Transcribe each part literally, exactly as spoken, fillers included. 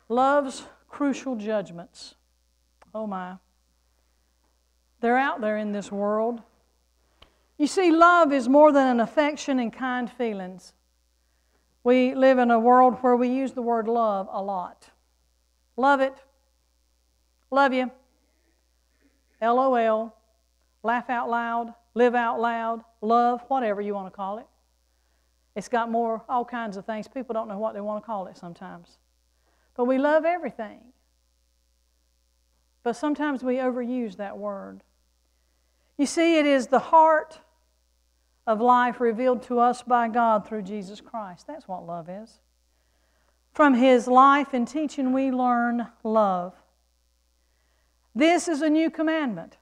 Love's crucial judgments. Oh my. They're out there in this world. You see, love is more than an affection and kind feelings. We live in a world where we use the word love a lot. Love it. Love you. L O L. Laugh out loud. Live out loud. Love, whatever you want to call it. It's got more, all kinds of things. People don't know what they want to call it sometimes. But we love everything. But sometimes we overuse that word. You see, it is the heart of life revealed to us by God through Jesus Christ. That's what love is. From His life and teaching we learn love. This is a new commandment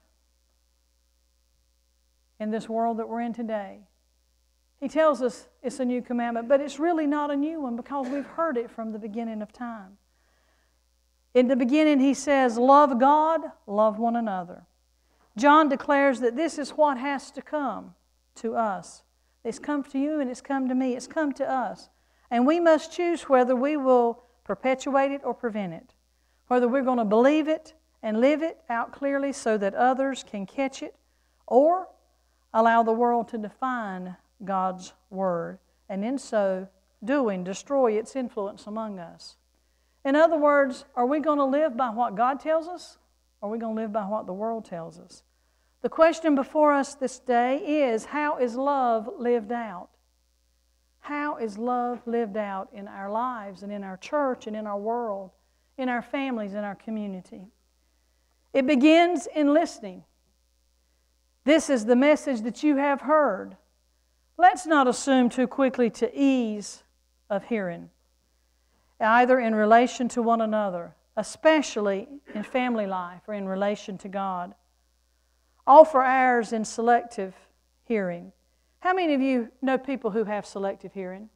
in this world that we're in today. He tells us it's a new commandment, but it's really not a new one because we've heard it from the beginning of time. In the beginning, He says, love God, love one another. John declares that this is what has to come to us. It's come to you and it's come to me. It's come to us. And we must choose whether we will perpetuate it or prevent it. Whether we're going to believe it and live it out clearly so that others can catch it, or allow the world to define God's Word, and in so doing, destroy its influence among us. In other words, are we going to live by what God tells us, or are we going to live by what the world tells us? The question before us this day is, how is love lived out? How is love lived out in our lives and in our church and in our world, in our families, in our community? It begins in listening. This is the message that you have heard. Let's not assume too quickly to ease of hearing, either in relation to one another, especially in family life or in relation to God. Offer ours in selective hearing. How many of you know people who have selective hearing?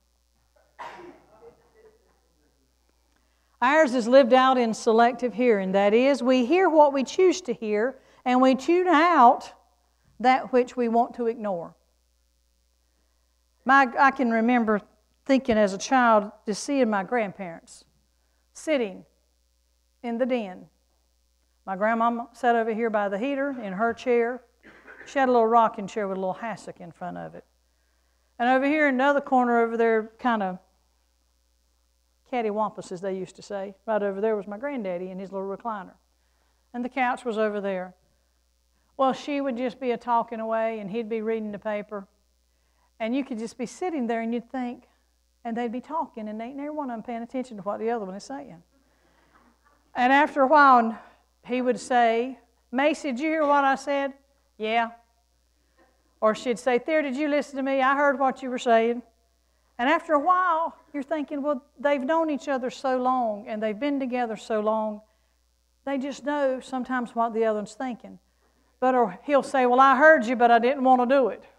Ours is lived out in selective hearing. That is, we hear what we choose to hear, and we tune out that which we want to ignore. My, I can remember thinking as a child, just seeing my grandparents sitting in the den. My grandmama sat over here by the heater in her chair. She had a little rocking chair with a little hassock in front of it. And over here in another corner over there, kind of cattywampus, as they used to say, right over there was my granddaddy in his little recliner. And the couch was over there. Well, she would just be a-talking away, and he'd be reading the paper. And you could just be sitting there, and you'd think, and they'd be talking, and they, neither one of them paying attention to what the other one is saying. And after a while, he would say, Macy, did you hear what I said? Yeah. Or she'd say, There, did you listen to me? I heard what you were saying. And after a while, you're thinking, well, they've known each other so long, and they've been together so long, they just know sometimes what the other one's thinking. But or he'll say, well, I heard you, but I didn't want to do it.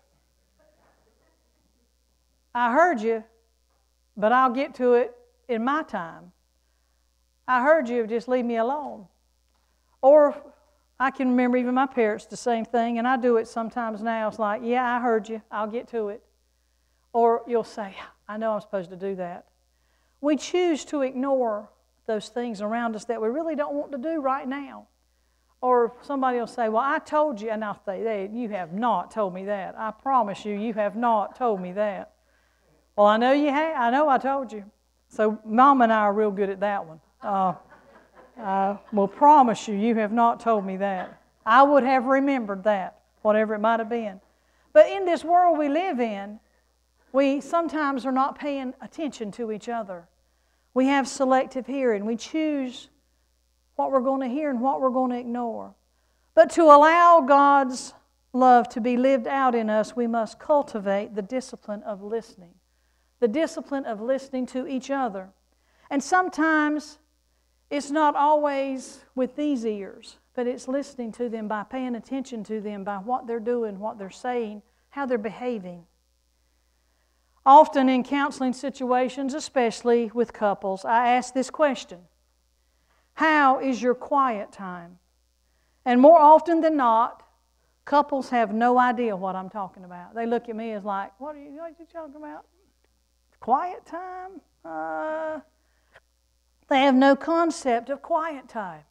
I heard you, but I'll get to it in my time. I heard you, just leave me alone. Or I can remember even my parents the same thing, and I do it sometimes now. It's like, yeah, I heard you, I'll get to it. Or you'll say, I know I'm supposed to do that. We choose to ignore those things around us that we really don't want to do right now. Or somebody will say, well, I told you, and I'll say, hey, you have not told me that. I promise you, you have not told me that. Well, I know you have. I know I told you. So Mom and I are real good at that one. Uh, I will promise you, you have not told me that. I would have remembered that, whatever it might have been. But in this world we live in, we sometimes are not paying attention to each other. We have selective hearing. We choose what we're going to hear and what we're going to ignore. But to allow God's love to be lived out in us, we must cultivate the discipline of listening. The discipline of listening to each other. And sometimes it's not always with these ears, but it's listening to them by paying attention to them, by what they're doing, what they're saying, how they're behaving. Often in counseling situations, especially with couples, I ask this question: how is your quiet time? And more often than not, couples have no idea what I'm talking about. They look at me as like, what are you, what are you talking about? Quiet time? Uh, They have no concept of quiet time.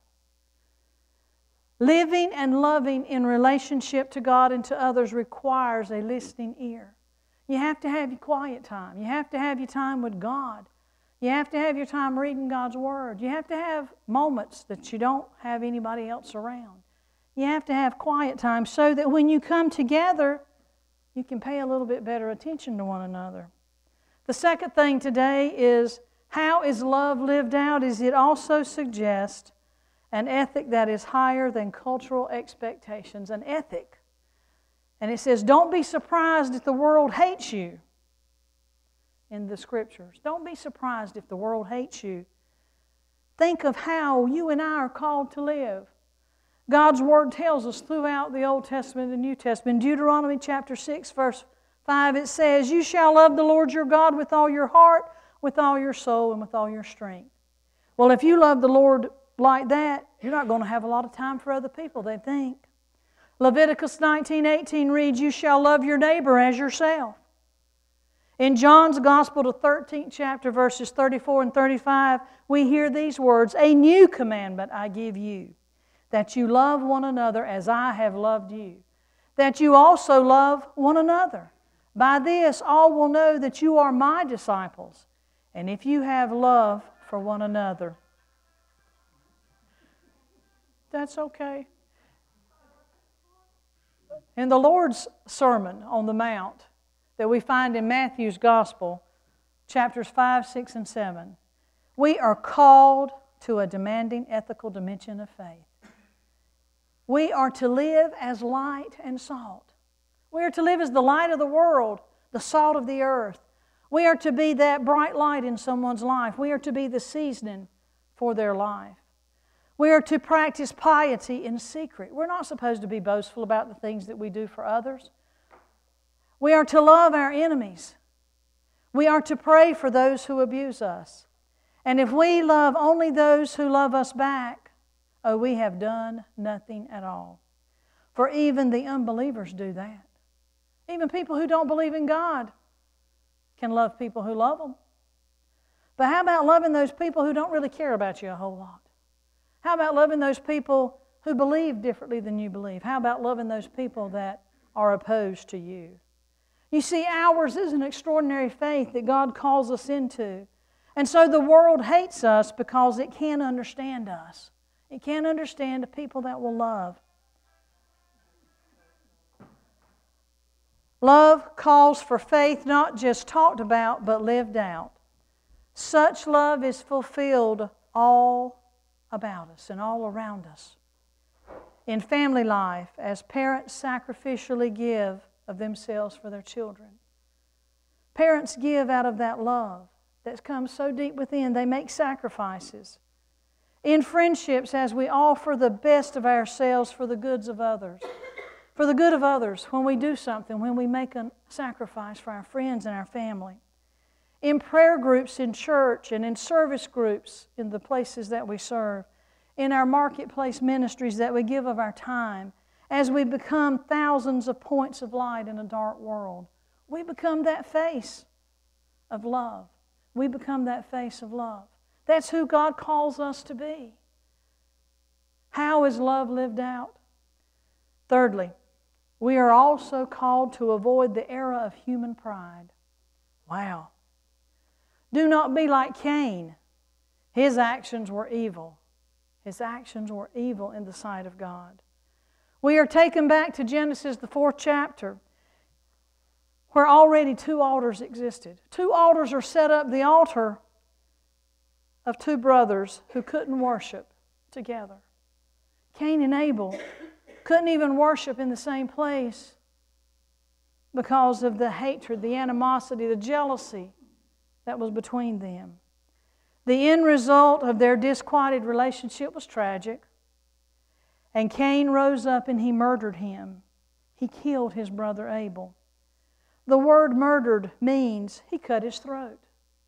Living and loving in relationship to God and to others requires a listening ear. You have to have your quiet time. You have to have your time with God. You have to have your time reading God's Word. You have to have moments that you don't have anybody else around. You have to have quiet time so that when you come together, you can pay a little bit better attention to one another. The second thing today is, how is love lived out? Is it also suggests an ethic that is higher than cultural expectations, an ethic. And it says, don't be surprised if the world hates you in the Scriptures. Don't be surprised if the world hates you. Think of how you and I are called to live. God's Word tells us throughout the Old Testament and the New Testament. In Deuteronomy chapter six, verse five, it says, you shall love the Lord your God with all your heart, with all your soul, and with all your strength. Well, if you love the Lord like that, you're not going to have a lot of time for other people, they think. Leviticus nineteen eighteen reads, you shall love your neighbor as yourself. In John's Gospel, the thirteenth chapter, verses thirty-four and thirty-five, we hear these words, a new commandment I give you, that you love one another as I have loved you, that you also love one another. By this all will know that you are my disciples, and if you have love for one another. That's okay. In the Lord's Sermon on the Mount that we find in Matthew's Gospel, chapters five, six, and seven, we are called to a demanding ethical dimension of faith. We are to live as light and salt. We are to live as the light of the world, the salt of the earth. We are to be that bright light in someone's life. We are to be the seasoning for their life. We are to practice piety in secret. We're not supposed to be boastful about the things that we do for others. We are to love our enemies. We are to pray for those who abuse us. And if we love only those who love us back, oh, we have done nothing at all. For even the unbelievers do that. Even people who don't believe in God can love people who love them. But how about loving those people who don't really care about you a whole lot? How about loving those people who believe differently than you believe? How about loving those people that are opposed to you? You see, ours is an extraordinary faith that God calls us into. And so the world hates us because it can't understand us. It can't understand the people that will love. Love calls for faith not just talked about, but lived out. Such love is fulfilled all about us and all around us. In family life, as parents sacrificially give of themselves for their children. Parents give out of that love that comes so deep within. They make sacrifices. In friendships, as we offer the best of ourselves for the goods of others, for the good of others, when we do something, when we make a sacrifice for our friends and our family. In prayer groups in church and in service groups in the places that we serve. In our marketplace ministries that we give of our time. As we become thousands of points of light in a dark world. We become that face of love. We become that face of love. That's who God calls us to be. How is love lived out? Thirdly, we are also called to avoid the era of human pride. Wow. Do not be like Cain. His actions were evil. His actions were evil in the sight of God. We are taken back to Genesis, the fourth chapter, where already two altars existed. Two altars are set up, the altar of two brothers who couldn't worship together. Cain and Abel couldn't even worship in the same place because of the hatred, the animosity, the jealousy that was between them. The end result of their disquieted relationship was tragic. And Cain rose up and he murdered him. He killed his brother Abel. The word murdered means he cut his throat.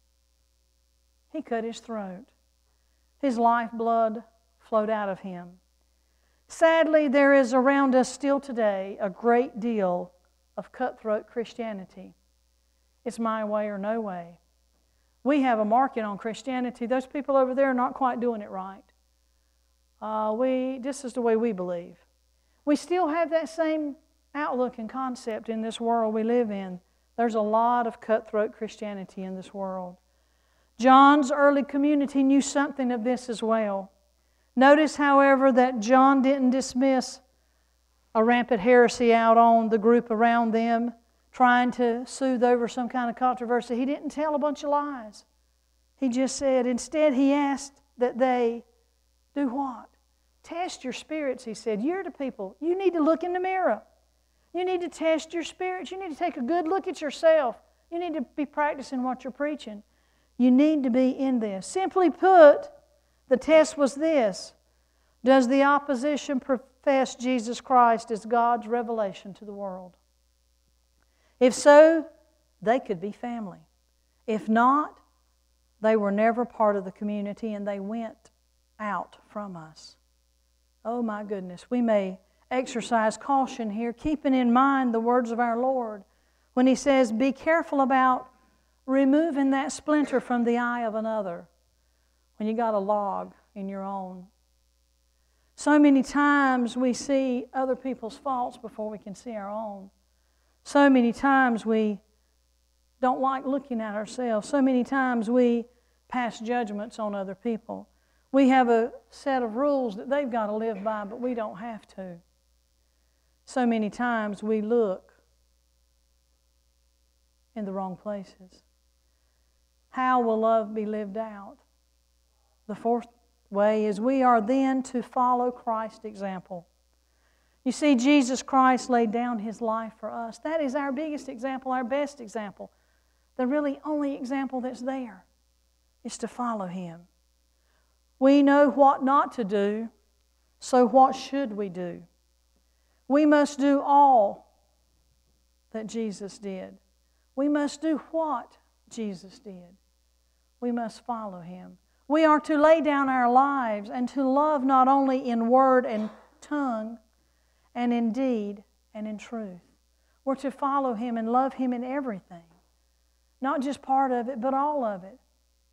He cut his throat. His lifeblood flowed out of him. Sadly, there is around us still today a great deal of cutthroat Christianity. It's my way or no way. We have a market on Christianity. Those people over there are not quite doing it right. Uh, we, this is the way we believe. We still have that same outlook and concept in this world we live in. There's a lot of cutthroat Christianity in this world. John's early community knew something of this as well. Notice, however, that John didn't dismiss a rampant heresy out on the group around them, trying to soothe over some kind of controversy. He didn't tell a bunch of lies. He just said, instead he asked that they do what? Test your spirits, he said. You're the people. You need to look in the mirror. You need to test your spirits. You need to take a good look at yourself. You need to be practicing what you're preaching. You need to be in this. Simply put, the test was this. Does the opposition profess Jesus Christ as God's revelation to the world? If so, they could be family. If not, they were never part of the community and they went out from us. Oh my goodness, we may exercise caution here, keeping in mind the words of our Lord when He says, be careful about removing that splinter from the eye of another when you got a log in your own. So many times we see other people's faults before we can see our own. So many times we don't like looking at ourselves. So many times we pass judgments on other people. We have a set of rules that they've got to live by, but we don't have to. So many times we look in the wrong places. How will love be lived out? The fourth way is we are then to follow Christ's example. You see, Jesus Christ laid down His life for us. That is our biggest example, our best example. The really only example that's there is to follow Him. We know what not to do, so what should we do? We must do all that Jesus did. We must do what Jesus did. We must follow Him. We are to lay down our lives and to love not only in word and tongue, and in deed and in truth. We're to follow Him and love Him in everything. Not just part of it, but all of it.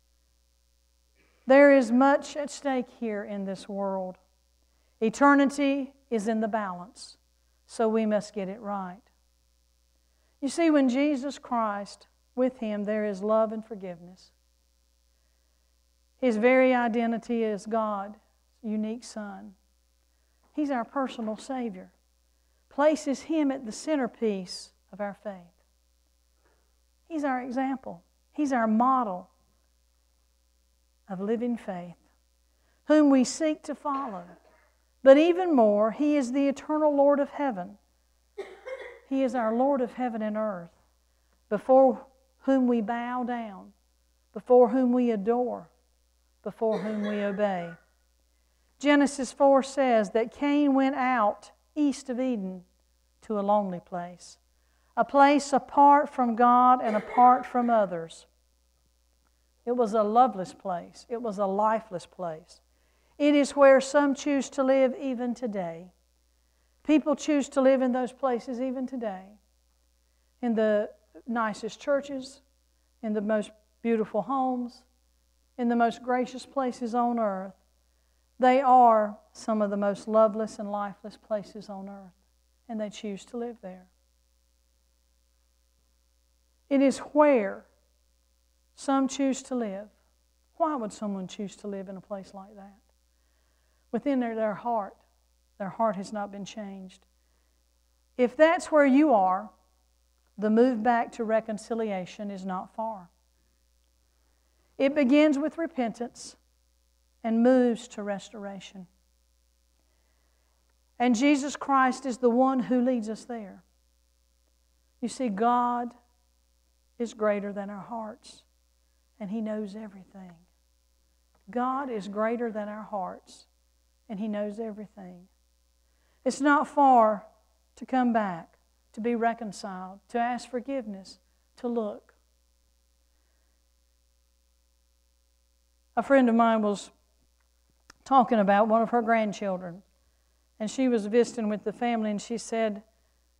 There is much at stake here in this world. Eternity is in the balance, so we must get it right. You see, when Jesus Christ, with Him there is love and forgiveness. His very identity is God's unique Son. He's our personal Savior. Places Him at the centerpiece of our faith. He's our example. He's our model of living faith, whom we seek to follow. But even more, He is the eternal Lord of heaven. He is our Lord of heaven and earth, before whom we bow down, before whom we adore, before whom we obey. Genesis four says that Cain went out east of Eden to a lonely place, a place apart from God and apart from others. It was a loveless place. It was a lifeless place. It is where some choose to live even today. People choose to live in those places even today. In the nicest churches, in the most beautiful homes, in the most gracious places on earth. They are some of the most loveless and lifeless places on earth, and they choose to live there. It is where some choose to live. Why would someone choose to live in a place like that? Within their, their heart, their heart has not been changed. If that's where you are, the move back to reconciliation is not far. It begins with repentance and moves to restoration. And Jesus Christ is the one who leads us there. You see, God is greater than our hearts, and He knows everything. God is greater than our hearts, and He knows everything. It's not far to come back, to be reconciled, to ask forgiveness, to look. A friend of mine was talking about one of her grandchildren, and she was visiting with the family, and she said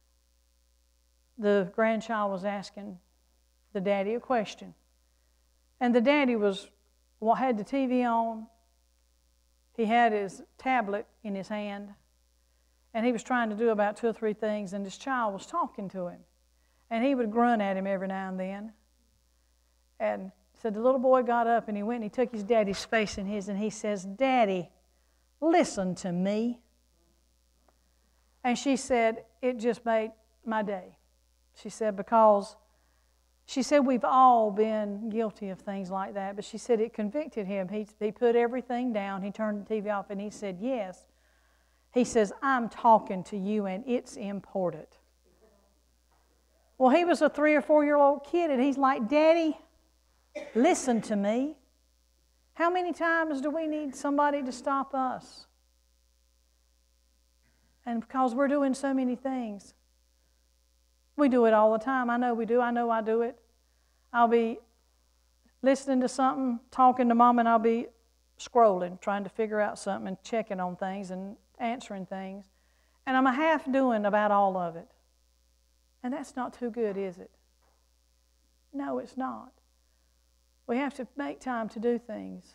the grandchild was asking the daddy a question. And the daddy was, well, had the T V on. He had his tablet in his hand. And he was trying to do about two or three things, and this child was talking to him. And he would grunt at him every now and then. And so the little boy got up and he went and he took his daddy's face in his and he says, "Daddy, listen to me." And she said, it just made my day. She said, because she said we've all been guilty of things like that, but she said it convicted him. He, he put everything down. He turned the T V off and he said, yes. He says, I'm talking to you and it's important. Well, he was a three or four-year-old kid and he's like, Daddy, listen to me. How many times do we need somebody to stop us? And because we're doing so many things. We do it all the time. I know we do. I know I do it. I'll be listening to something, talking to Mom, and I'll be scrolling, trying to figure out something and checking on things and answering things. And I'm a half doing about all of it. And that's not too good, is it? No, it's not. We have to make time to do things.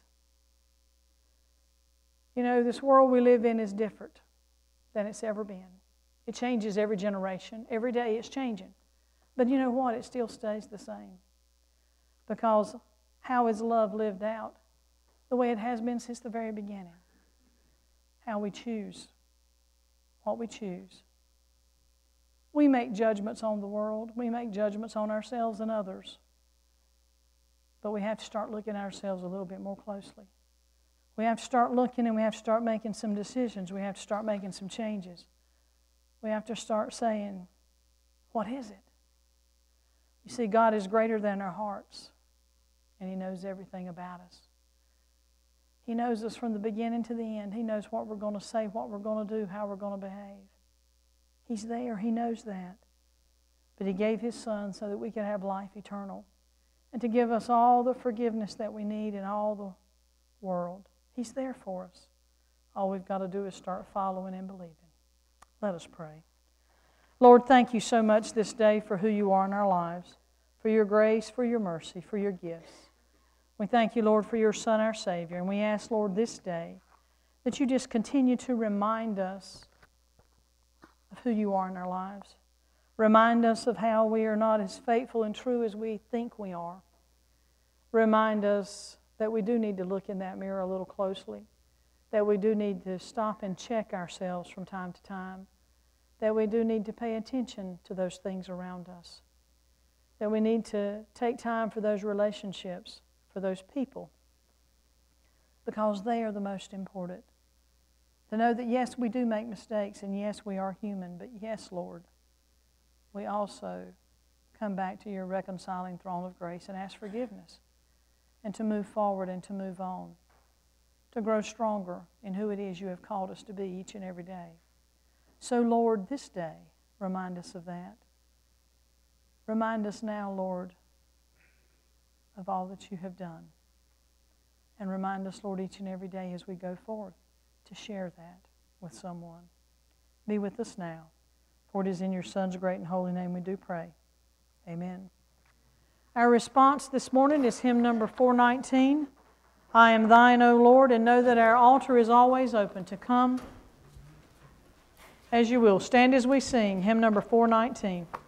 You know, this world we live in is different than it's ever been. It changes every generation. Every day it's changing. But you know what? It still stays the same. Because how is love lived out? The way it has been since the very beginning. How we choose. What we choose. We make judgments on the world. We make judgments on ourselves and others. But we have to start looking at ourselves a little bit more closely. We have to start looking and we have to start making some decisions. We have to start making some changes. We have to start saying, what is it? You see, God is greater than our hearts, and He knows everything about us. He knows us from the beginning to the end. He knows what we're going to say, what we're going to do, how we're going to behave. He's there. He knows that. But He gave His Son so that we could have life eternal and to give us all the forgiveness that we need in all the world. He's there for us. All we've got to do is start following and believing. Let us pray. Lord, thank You so much this day for who You are in our lives, for Your grace, for Your mercy, for Your gifts. We thank You, Lord, for Your Son, our Savior. And we ask, Lord, this day that You just continue to remind us of who You are in our lives. Remind us of how we are not as faithful and true as we think we are. Remind us that we do need to look in that mirror a little closely, that we do need to stop and check ourselves from time to time, that we do need to pay attention to those things around us, that we need to take time for those relationships, for those people, because they are the most important. To know that, yes, we do make mistakes, and yes, we are human, but yes, Lord, we also come back to Your reconciling throne of grace and ask forgiveness, and to move forward and to move on, to grow stronger in who it is You have called us to be each and every day. So, Lord, this day, remind us of that. Remind us now, Lord, of all that You have done. And remind us, Lord, each and every day as we go forth to share that with someone. Be with us now. For it is in Your Son's great and holy name we do pray. Amen. Our response this morning is hymn number four nineteen. I am Thine, O Lord, and know that our altar is always open to come as You will. Stand as we sing hymn number four nineteen.